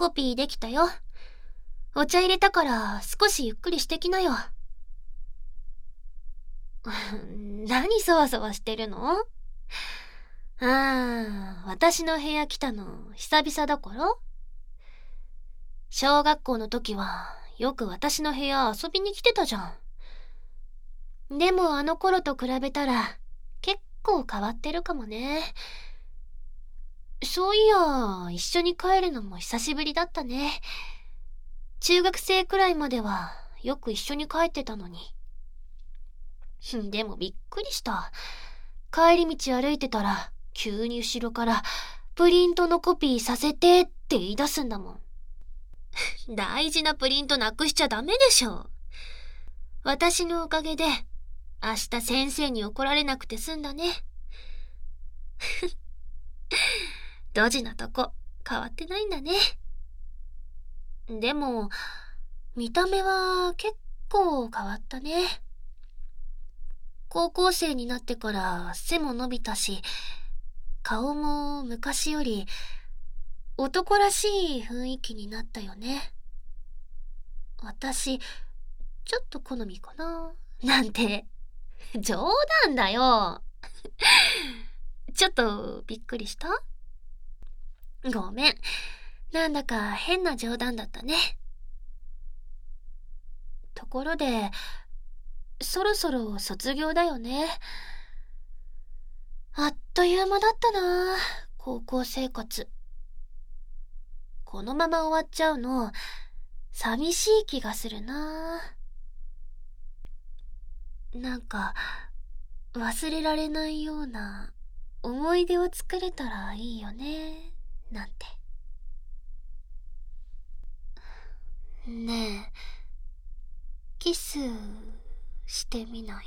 コピーできたよ。お茶入れたから少しゆっくりしてきなよ。何そわそわしてるの？私の部屋来たの久々だから？小学校の時はよく私の部屋遊びに来てたじゃん。でもあの頃と比べたら結構変わってるかもね。そういや、一緒に帰るのも久しぶりだったね。中学生くらいまではよく一緒に帰ってたのに。でもびっくりした。帰り道歩いてたら急に後ろからプリントのコピーさせてって言い出すんだもん。大事なプリントなくしちゃダメでしょ。私のおかげで明日先生に怒られなくて済んだね。ドジなとこ変わってないんだね。でも見た目は結構変わったね。高校生になってから背も伸びたし、顔も昔より男らしい雰囲気になったよね。私ちょっと好みかななんて冗談だよ。ちょっとびっくりした？ごめん。なんだか変な冗談だったね。ところで、そろそろ卒業だよね。あっという間だったな、高校生活。このまま終わっちゃうの、寂しい気がするな。なんか、忘れられないような思い出を作れたらいいよね、なんて。ねえ、キスしてみない？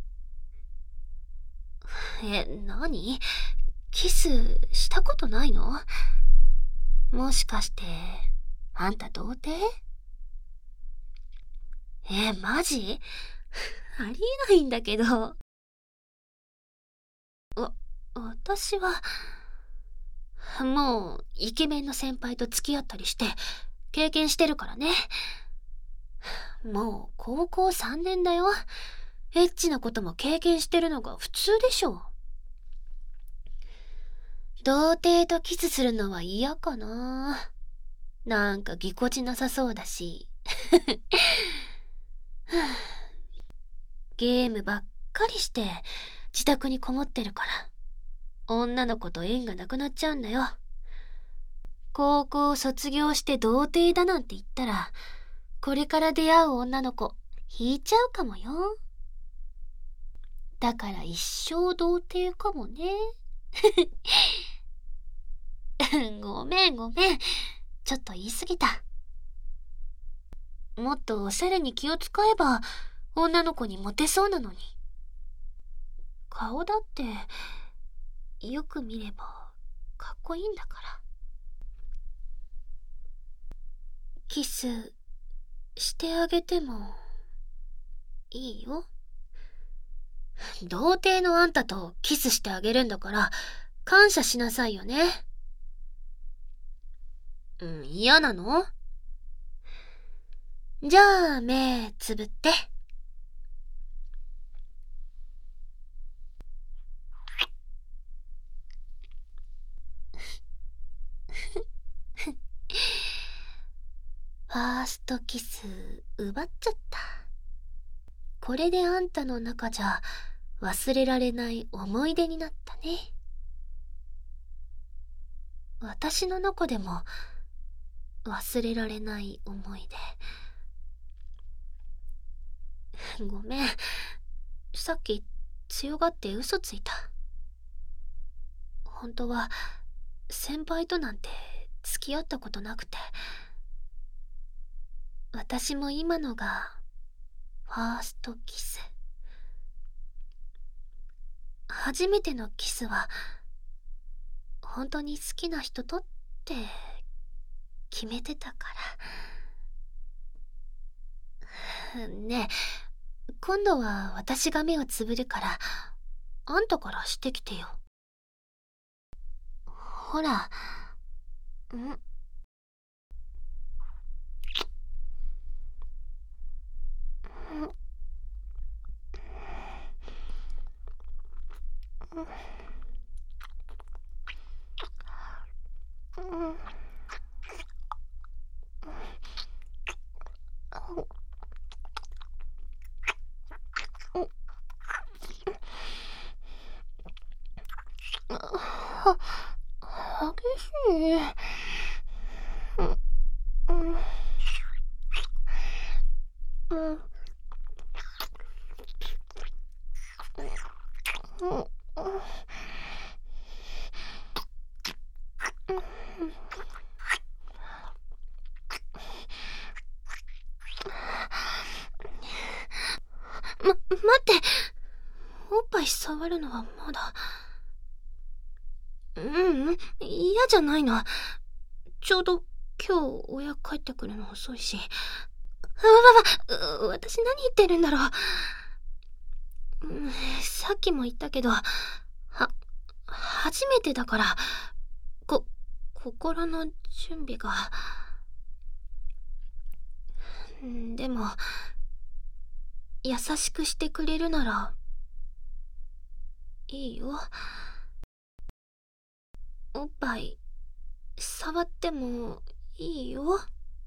何？キスしたことないの？もしかして、あんた童貞？マジ？ありえないんだけど。私は、もうイケメンの先輩と付き合ったりして経験してるからね。もう高校3年だよ。エッチなことも経験してるのが普通でしょ。童貞とキスするのは嫌かな。なんかぎこちなさそうだし。ゲームばっかりして自宅にこもってるから女の子と縁がなくなっちゃうんだよ。高校卒業して童貞だなんて言ったらこれから出会う女の子引いちゃうかもよ。だから一生童貞かもね。ごめん。ちょっと言い過ぎた。もっとおしゃれに気を使えば女の子にモテそうなのに。顔だってよく見ればかっこいいんだから。キスしてあげてもいいよ。童貞のあんたとキスしてあげるんだから感謝しなさいよね。嫌なの？じゃあ目つぶって。ファーストキス奪っちゃった。これであんたの中じゃ忘れられない思い出になったね。私の中でも忘れられない思い出。ごめん。さっき強がって嘘ついた。本当は先輩となんて付き合ったことなくて。私も今のがファーストキス。初めてのキスは本当に好きな人とって決めてたから。ねえ、今度は私が目をつぶるからあんたからしてきてよ。ほら。 激しい。待って。おっぱい触るのはまだ。嫌じゃないな。ちょうど今日親帰ってくるの遅いし。私何言ってるんだろう。さっきも言ったけど、初めてだから、心の準備が。でも、優しくしてくれるなら、いいよ。おっぱい、触ってもいいよ。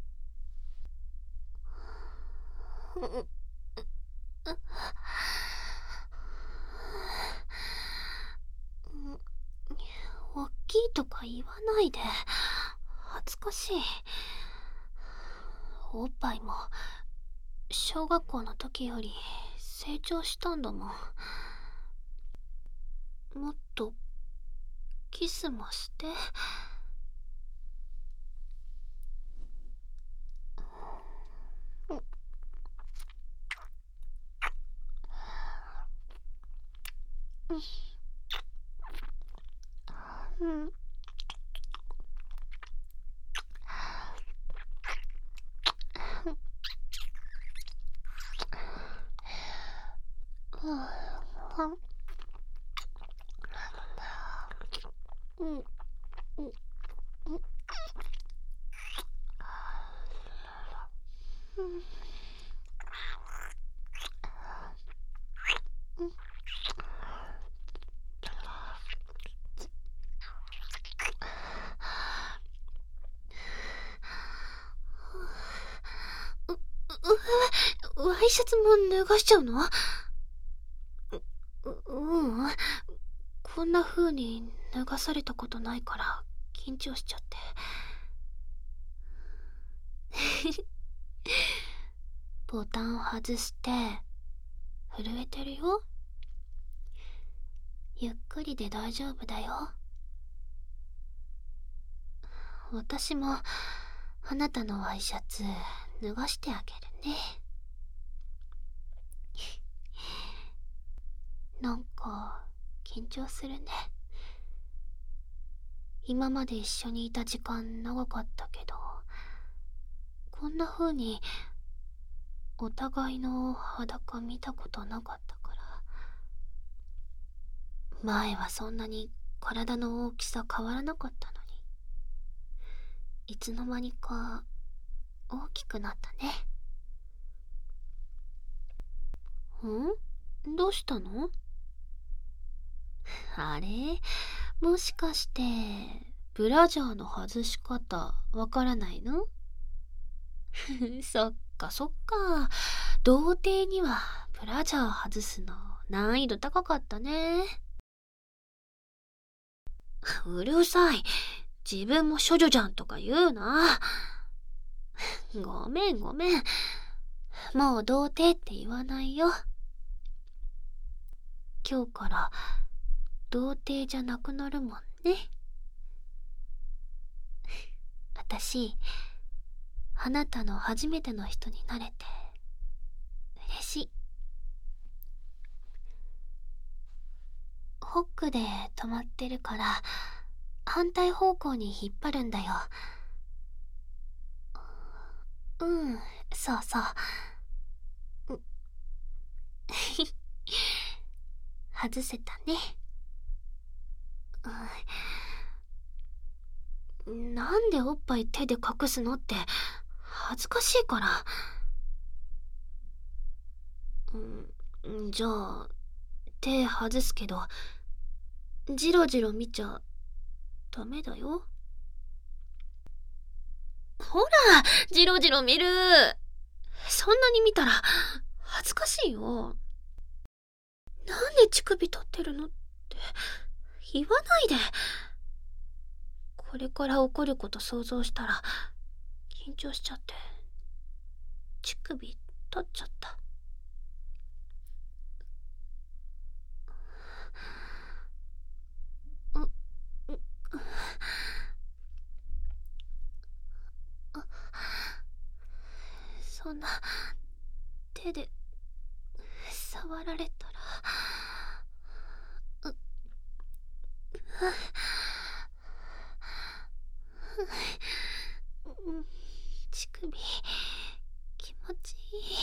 大きいとか言わないで。恥ずかしい。おっぱいも小学校の時より成長したんだもん。もっとキスもして。ワイシャツも脱がしちゃうの？こんな風に脱がされたことないから緊張しちゃって。ボタン外して震えてるよ。ゆっくりで大丈夫だよ。私もあなたのワイシャツ脱がしてあげるね。なんか緊張するね。今まで一緒にいた時間長かったけど、こんな風にお互いの裸見たことなかったから。前はそんなに体の大きさ変わらなかったのに、いつの間にか大きくなったね。どうしたの？あれ？もしかしてブラジャーの外し方わからないの？そっかそっか。童貞にはブラジャー外すの難易度高かったね。うるさい。自分も処女じゃんとか言うな。ごめん。もう童貞って言わないよ。今日から童貞じゃなくなるもんね。私、あなたの初めての人になれて嬉しい。ホックで止まってるから反対方向に引っ張るんだよ。そうそう。外せたね。なんでおっぱい手で隠すのって恥ずかしいから。じゃあ手外すけど、ジロジロ見ちゃダメだよ。ほら、ジロジロ見る。そんなに見たら恥ずかしいよ。なんで乳首立ってるのって言わないで。これから起こること想像したら緊張しちゃって乳首立っちゃった。そんな手で触られたら乳首気持ちいい。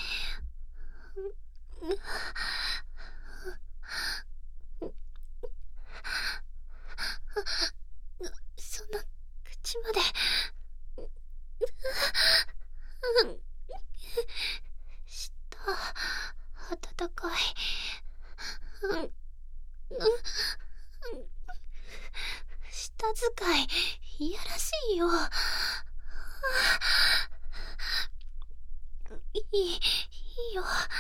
そんな口まで舌温かい。舌使いいやらしいよ。いいよ。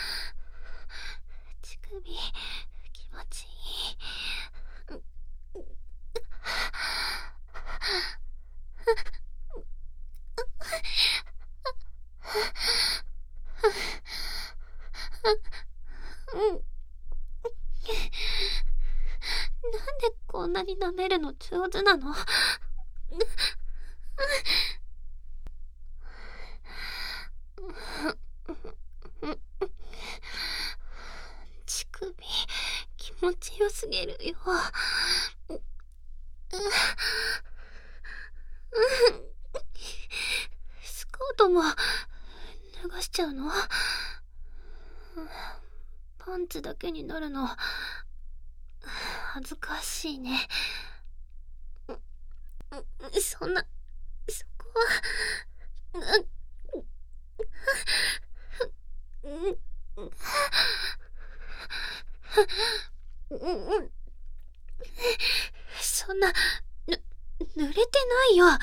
乳首気持ちいい。なんでこんなに舐めるの上手なの？乳首気持ちよすぎるよ。スカートも脱がしちゃうの？パンツだけになるの恥ずかしいね。そんな、そこはそんな、濡れてないよ。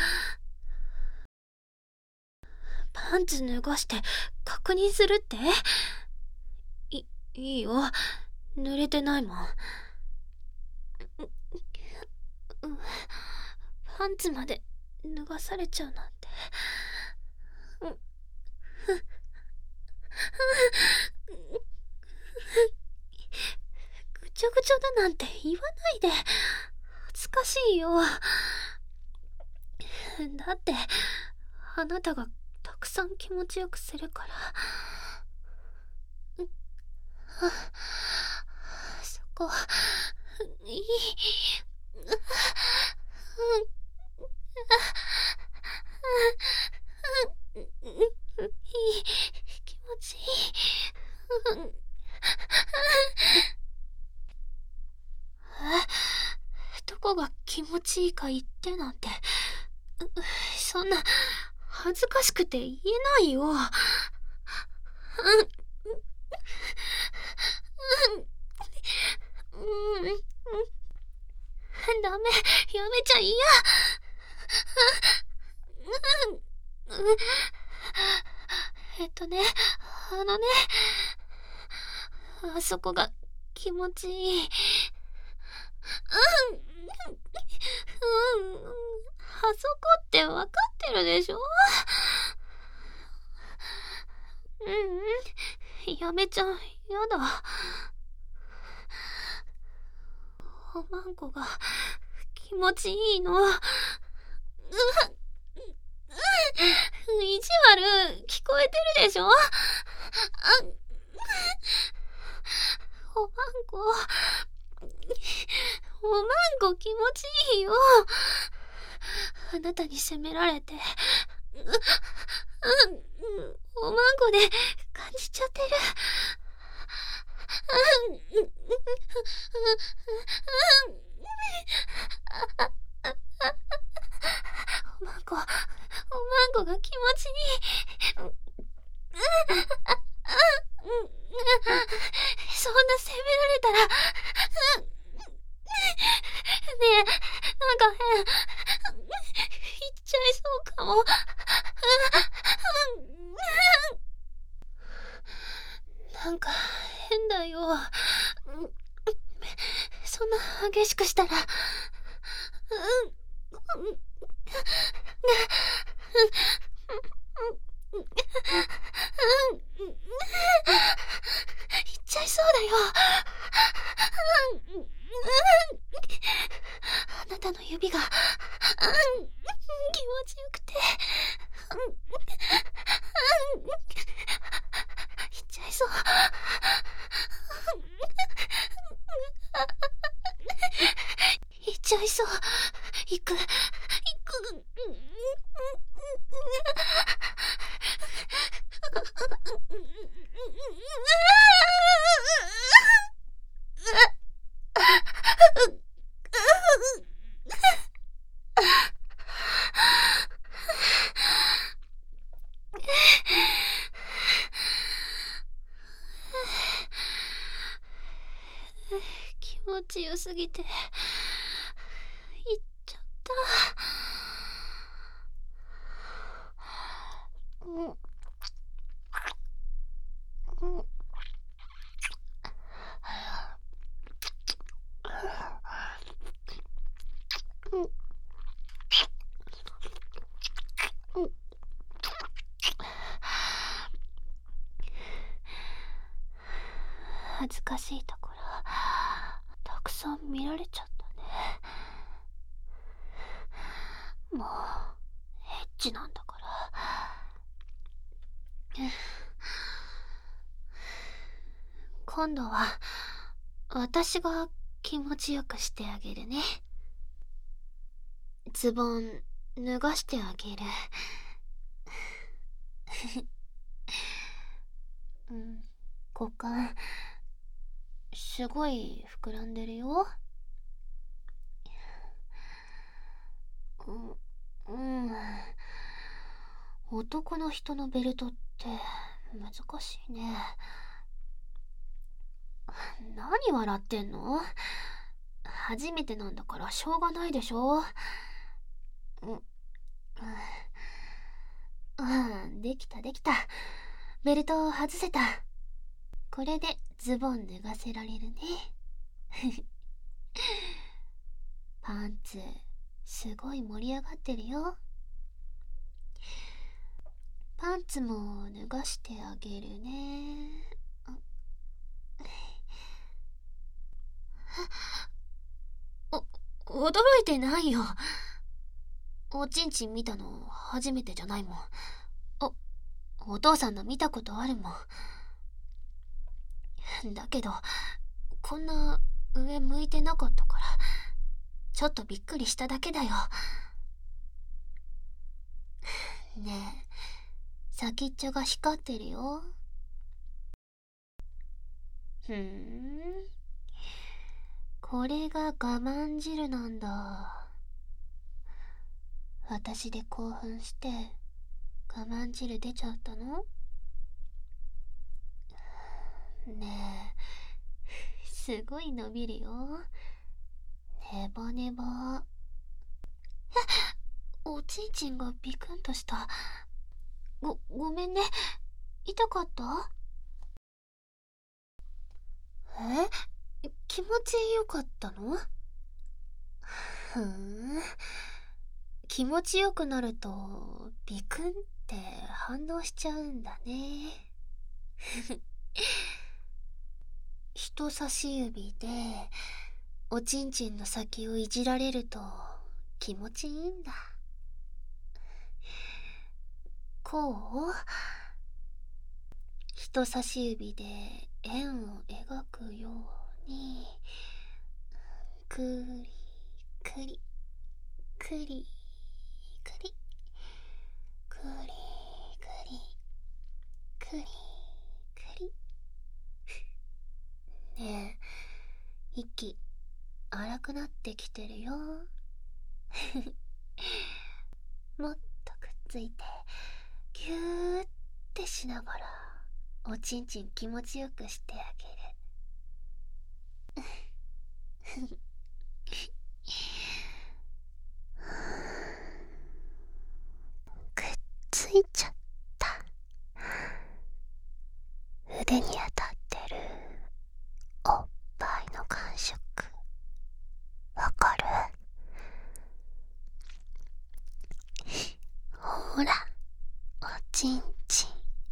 パンツ脱がして確認するって？いいよ。濡れてないもん。パンツまで脱がされちゃうなんて。ぐちゃぐちゃだなんて言わないで。恥ずかしいよ。だってあなたがたくさん気持ちよくするから。そこいい。気持ちいい。どこが気持ちいいか言ってなんて。そんな恥ずかしくて言えないよ。ダメ、やめちゃ嫌。あそこが気持ちいい。あそこってわかってるでしょ？やめちゃやだ。おまんこが気持ちいいの。意地悪聞こえてるでしょ？おまんこ気持ちいいよ。あなたに責められておまんこで感じちゃってる。おまんこが気持ちいい。そんな責められたらねえ、なんか変。言っちゃいそうかも。なんか変だよ。そんな激しくしたら、言っちゃいそうだよ。あなたの指が、気持ちよくて、言っちゃいそう。言っちゃいそう。行く。気持ちよすぎて、行っちゃった。恥ずかしいところたくさん見られちゃったね。もうエッチなんだから。今度は私が気持ちよくしてあげるね。ズボン脱がしてあげる。股間すごい膨らんでるよ。男の人のベルトって難しいね。何笑ってんの？初めてなんだからしょうがないでしょ。できた。ベルトを外せた。これでズボン脱がせられるね。パンツすごい盛り上がってるよ。パンツも脱がしてあげるね。驚いてないよ。おちんちん見たの初めてじゃないもん。お父さんの見たことあるもん。だけどこんな上向いてなかったからちょっとびっくりしただけだよ。ねえ、先っちょが光ってるよ。これが我慢汁なんだ。私で興奮して我慢汁出ちゃったの？ねえ、すごい伸びるよ。ネバネバ。おちんちんがビクンとした。ごめんね。痛かった？気持ちよかったの？気持ちよくなるとビクンって反応しちゃうんだね。人差し指でおちんちんの先をいじられると気持ちいいんだ。こう人差し指で円を描くようにくりくりくりくりくりくりくりくり。ねえ、息荒くなってきてるよ。もっとくっついてぎゅーってしながらおちんちん気持ちよくしてあげる。くっついちゃった。腕に当たってるおっぱいの感触ほら、おちんちん。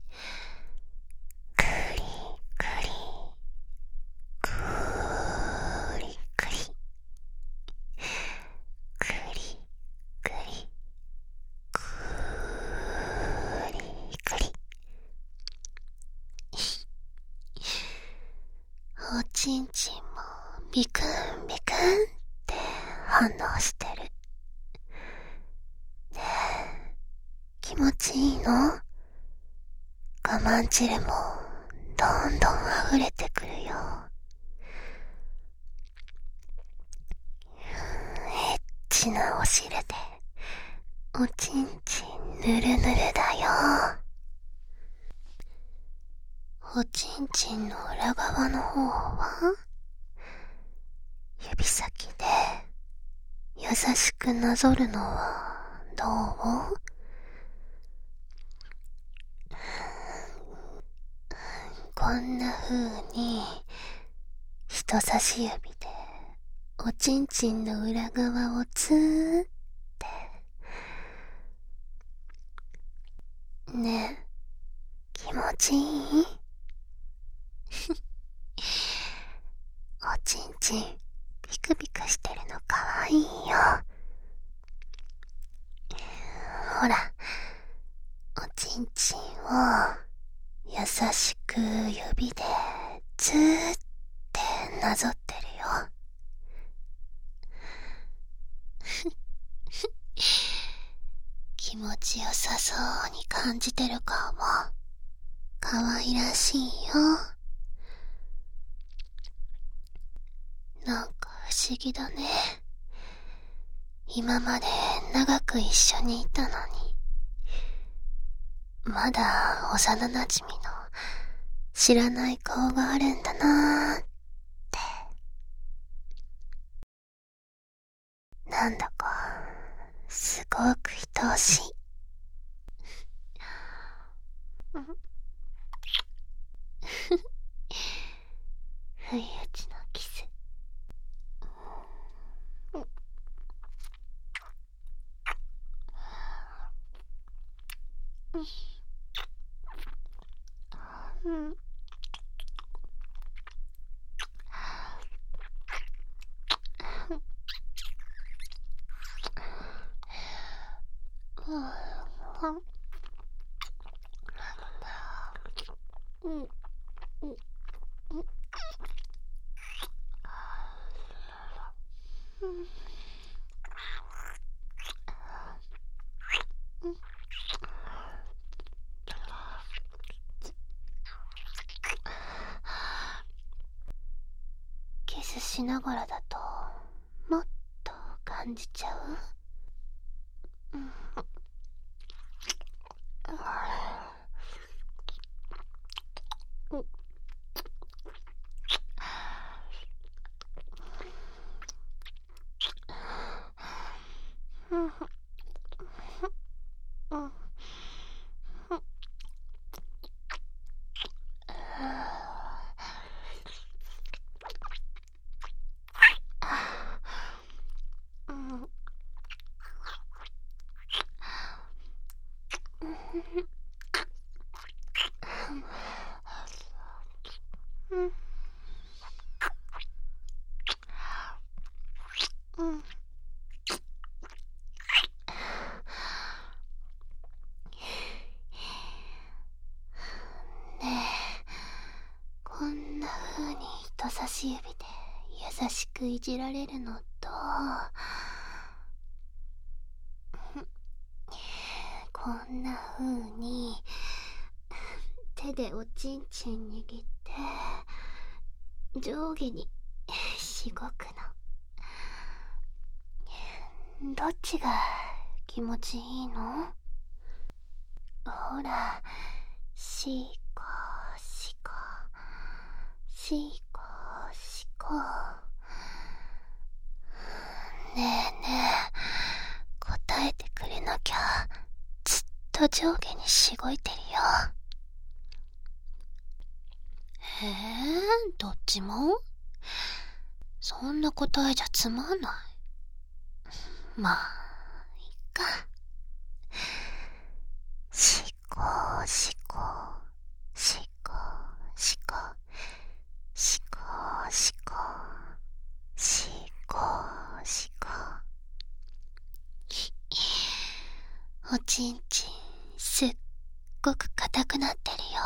くりくり、くりくり、くりくり、くりくり。おちんちんもビクンビクンって反応してる。ねえ、気持ちいいの？我慢汁もどんどん溢れてくるよ。エッチなお汁でおちんちんぬるぬるだよ。おちんちんの裏側の方は指先で優しくなぞるのはどう？こんな風に人差し指でおちんちんの裏側をツーってねえ、気持ちいい？おちんちんピクピクしてるのかわいいよ。ほら、おちんちんを優しく指でツーってなぞってるよ。気持ちよさそうに感じてる顔もかわいらしいよ。なんか不思議だね。今まで長く一緒にいたのに、まだ幼馴染の知らない顔があるんだなーって。なんだかすごく愛おしい。不意打ちのキス。キスしながらだともっと感じちゃう？こんな風に人差し指で優しくいじられるのと、こんな風に手でおちんちん握って上下にしごくの、どっちが気持ちいいの？ほら、しこしこしこしこ。ねえねえ、答えてくれなきゃずっと上下にしごいてるよ。どっちも？そんな答えじゃつまんない。まあいっか。 おちんちん、すっごく硬くなってるよ。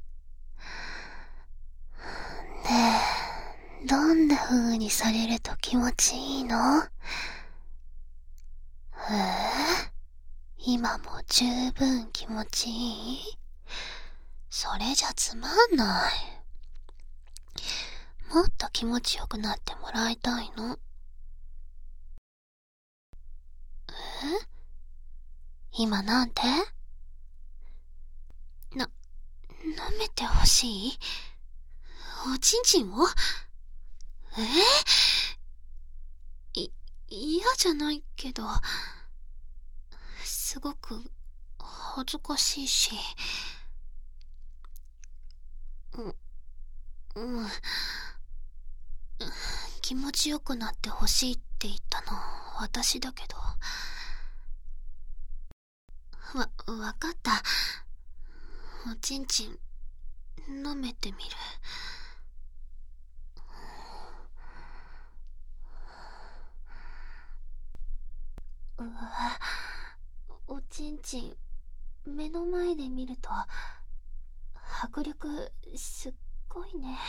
ねえ、どんな風にされると気持ちいいの？今も十分気持ちいい？それじゃつまんない。もっと気持ちよくなってもらいたいの。今なんて？舐めてほしい？おちんちんを？嫌じゃないけど、すごく恥ずかしいし。気持ちよくなってほしいって言ったの私だけど。わかった。おちんちん、舐めてみる。おちんちん、目の前で見ると、迫力すっごいね。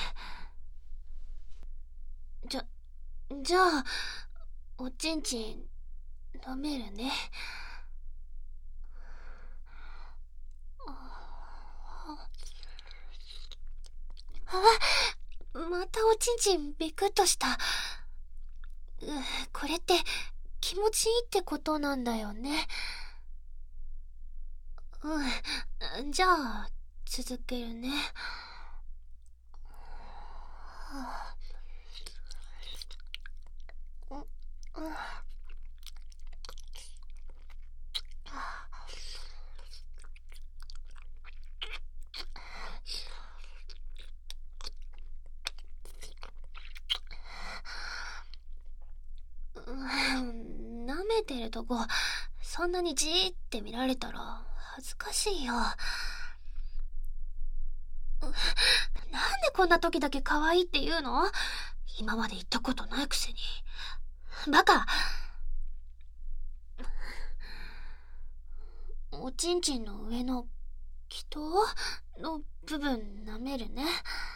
じゃあ、おちんちん、舐めるね。またおちんちんビクッとした。これって気持ちいいってことなんだよね。じゃあ続けるね。舐めてるとこそんなにじーって見られたら恥ずかしいよ。なんでこんな時だけ可愛いって言うの？今まで言ったことないくせに。バカ。おちんちんの上の気筒の部分舐めるね。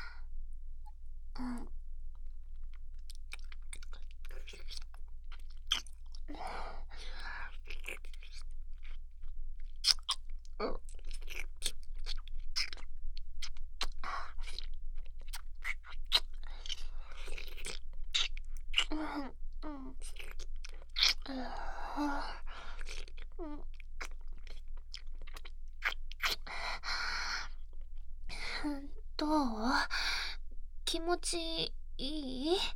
どう？気持ちいい？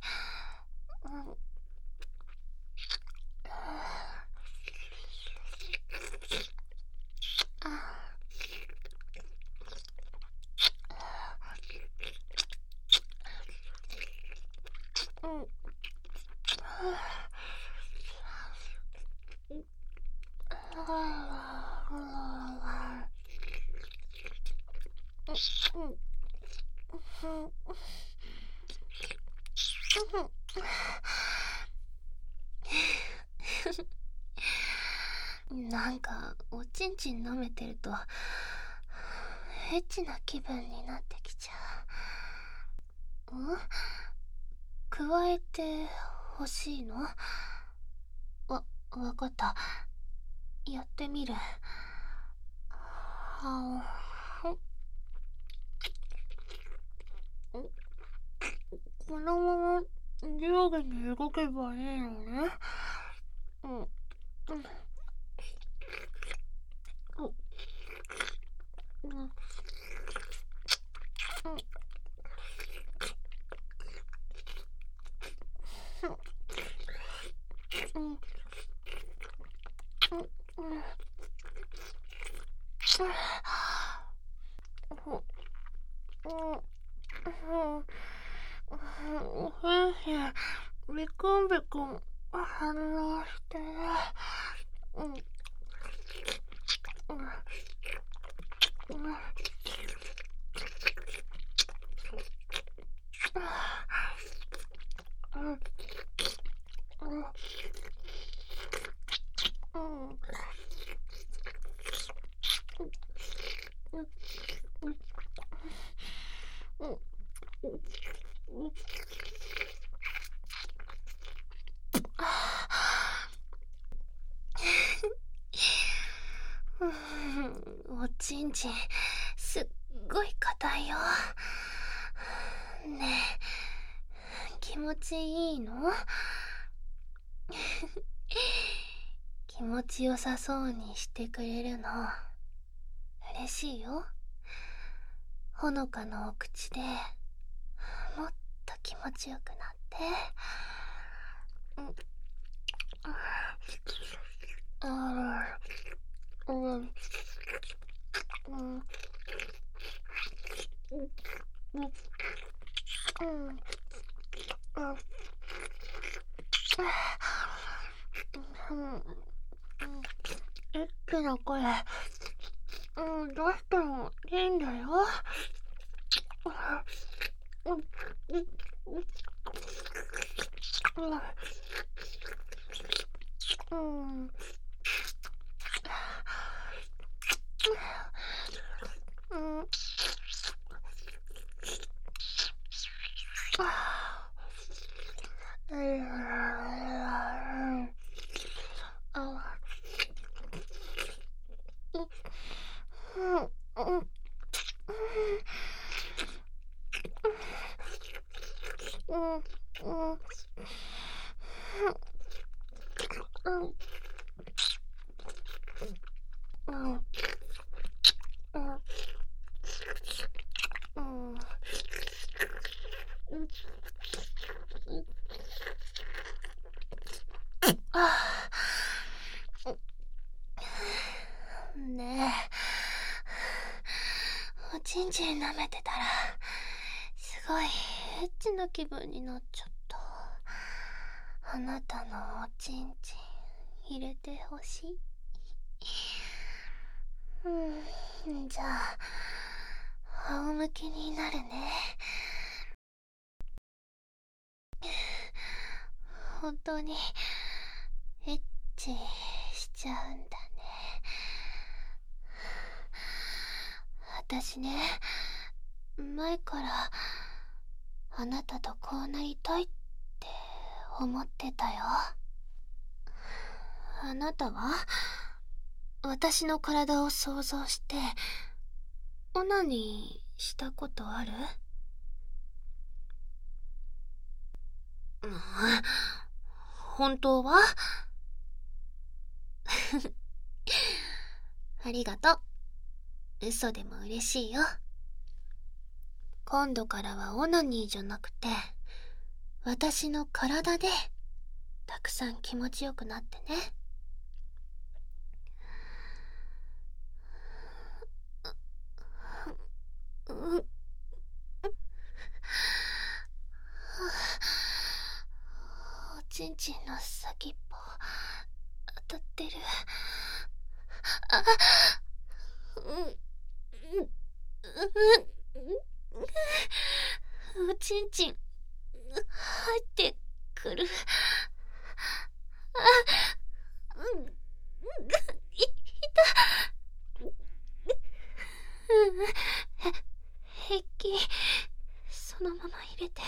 なんかおちんちん舐めてるとエッチな気分になってきちゃう。加えてほしいの？わかった。やってみる。このまま上下に動けばいいのね。ビクンビクン反応してる。 おちんちんすっごい硬いよ。ねえ、気持ちいいの？気持ちよさそうにしてくれるの嬉しいよ。ほのかのお口でもっと気持ちよくなって。エッチな声、どうしてもいいんだよ。ねえ、おちんちん舐めてたらすごいエッチな気分になっちゃった。あなたのおちんちん入れてほしい。じゃあ仰向けになるね。本当にエッチしちゃうんだね。私ね、前からあなたとこうなりたいって思ってたよ。あなたは私の体を想像してオナニーしたことある？本当は？ありがとう。嘘でも嬉しいよ。今度からはオナニーじゃなくて私の体でたくさん気持ちよくなってね。おちんちんの先っぽ当たってる。おちんちん入ってくる。平気、そのまま入れて。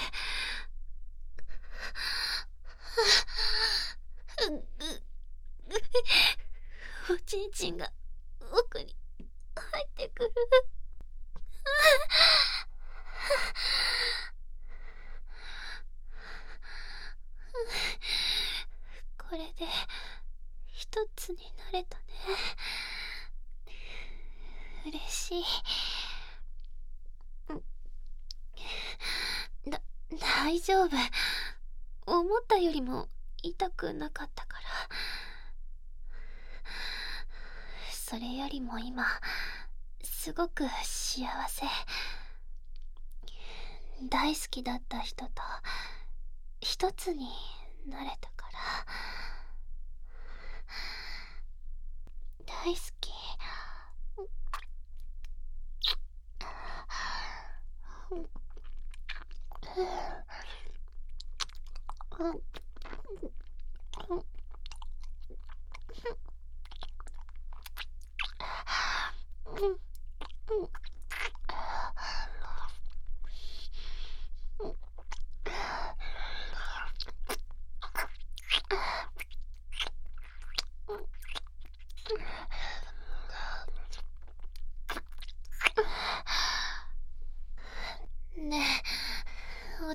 おちんちんが奥に入ってくる。これで一つになれたね。嬉しい。大丈夫。思ったよりも痛くなかったから。それよりも今すごく幸せ。大好きだった人と一つになれたから。大好き。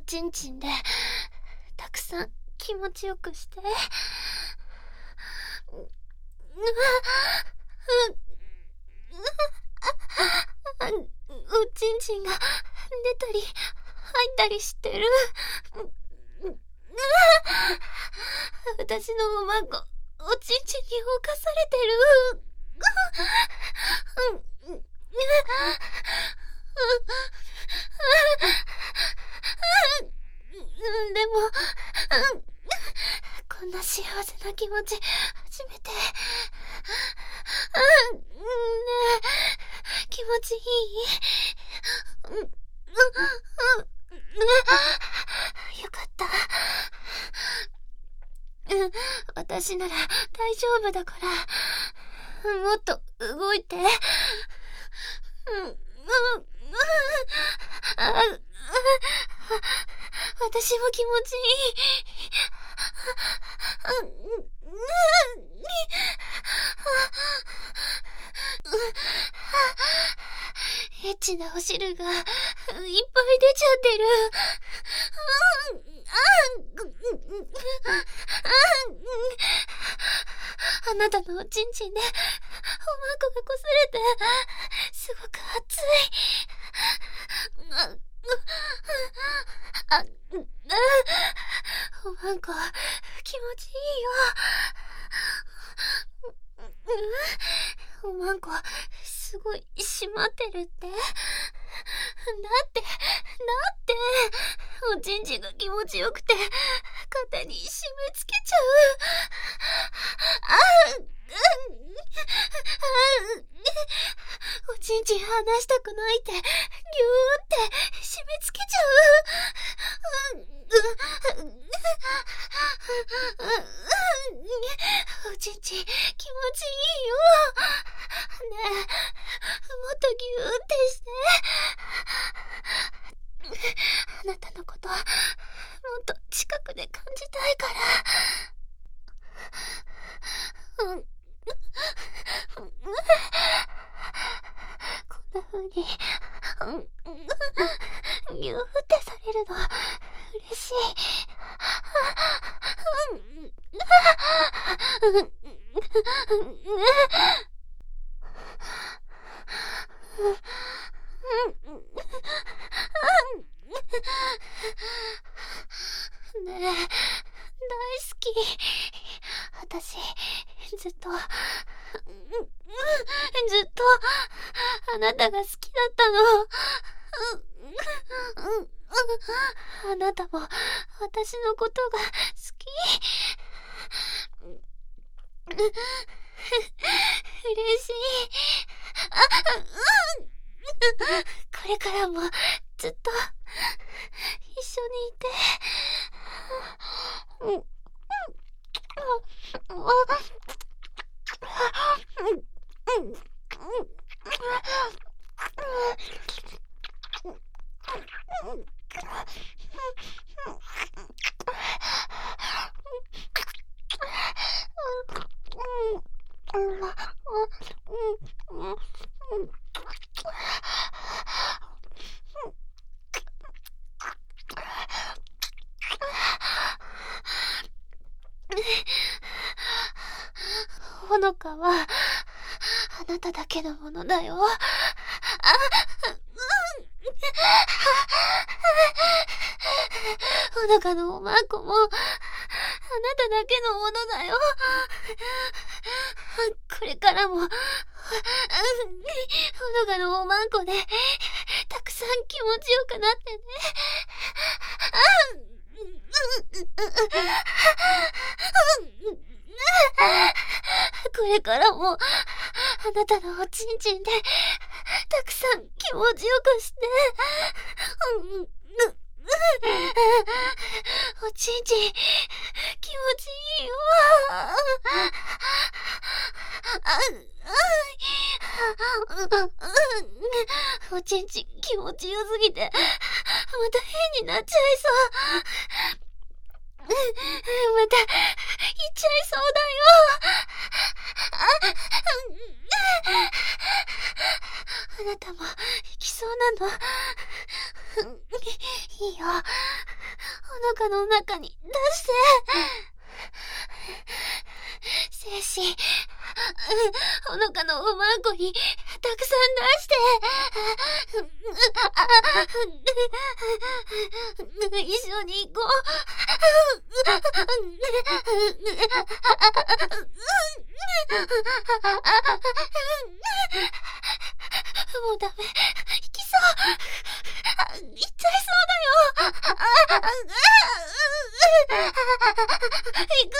ちんちんでたくさん気持ちよくして。おちんちんが出たり入ったりしてる。私のおまんこ、おちんちんに侵されてる。でも、こんな幸せな気持ち初めて。ねえ、気持ちいい？よかった。私なら大丈夫だから、もっと動いて。私も気持ちいい。エッチなお汁がいっぱい出ちゃってる。あなたのおちんちんでおまんこがこすれてすごく熱い。おまんこ気持ちいいよ。おまんこすごい締まってるって。だっておちんちんが気持ちよくて肩に締め付けちゃう。おちんちん離したくないってギューって締め付けちゃう。おちんちん気持ちいいよ。ねえ、もっとギューってして。あなたのこともっと近くで感じたいから。こんな風にギューってされるの嬉しい。ねえ、大好き。私ずっとあなたが好きだったの。あなたも私のことが好き。嬉しい。これからもずっと一緒にいて。ほのかはあなただけのものだよ。ほのかのおまんこもあなただけのものだよ。これからもほのかのおまんこでたくさん気持ちよくなってね。これからもあなたのおちんちんでたくさん気持ちよくして。おちんちん気持ちいいよ。おちんちん気持ちよすぎてまた変になっちゃいそう。また行っちゃいそうだよ。あなたも行きそうなの？いいよ。 腹の中に出して。精子、ほのかのおまんこにたくさん出して。一緒に行こう。もうダメ。引きそう。行っちゃいそうだよ。行く。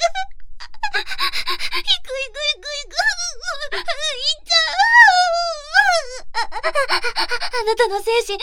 行っちゃう。あなたの精子、いっぱい出して。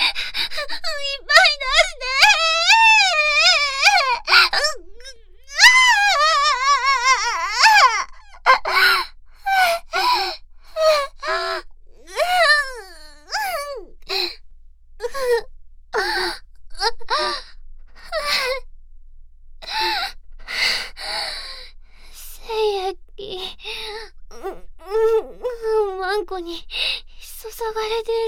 精液、マンコに注がれてる。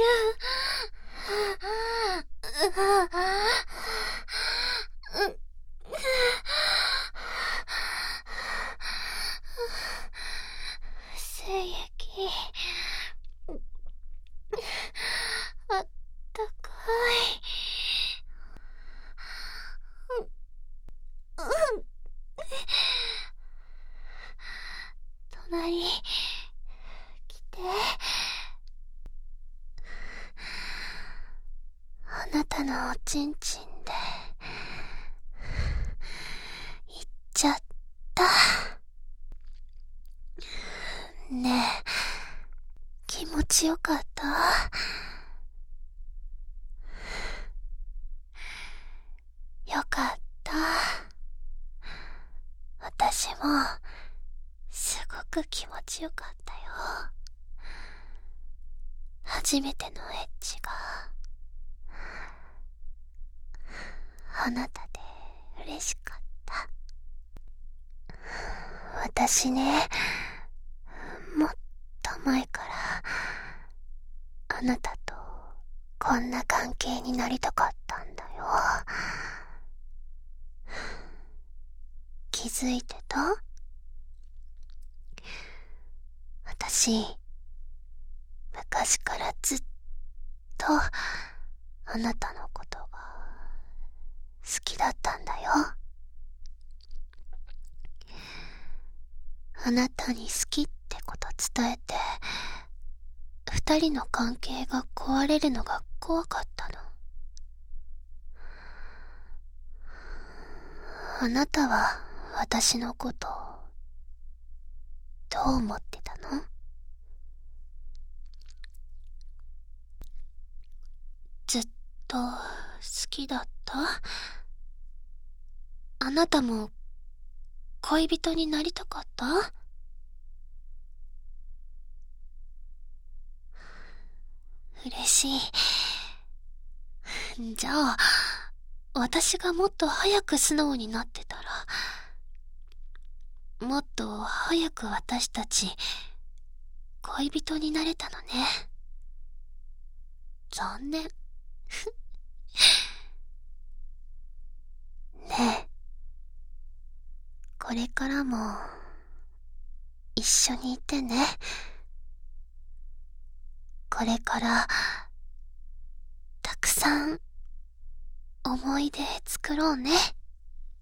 精液、あったかい。隣来て。あなたのおちんちんで行っちゃった。ねえ、気持ちよかった？よかった。私もすごく気持ちよかったよ。初めてのエッチがあなたで嬉しかった。私ね、もっと前からあなたとこんな関係になりたかったんだよ。気づいてた？私、昔からずっとあなたのことが好きだったんだよ。あなたに好きってこと伝えて、二人の関係が壊れるのが怖かったの。あなたは私のことどう思ってたの？ずっと好きだった？あなたも恋人になりたかった？嬉しい。じゃあ、私がもっと早く素直になってたら、もっと早く私たち恋人になれたのね。残念。ねえ、これからも一緒にいてね。これからたくさん思い出作ろうね。